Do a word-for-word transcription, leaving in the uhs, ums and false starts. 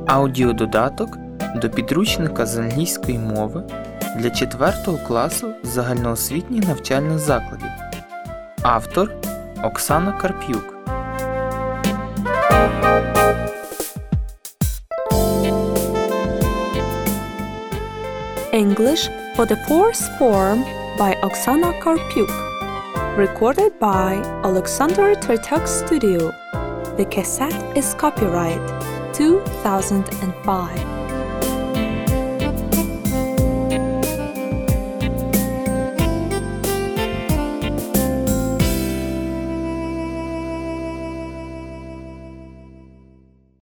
Аудіододаток до підручника з англійської мови для четвертого класу загальноосвітніх навчальних закладів. Автор Оксана Карп'юк. English for the fourth form by Oksana Karpyuk. Recorded by Alexander Tertak Studio. The cassette is copyright two thousand five.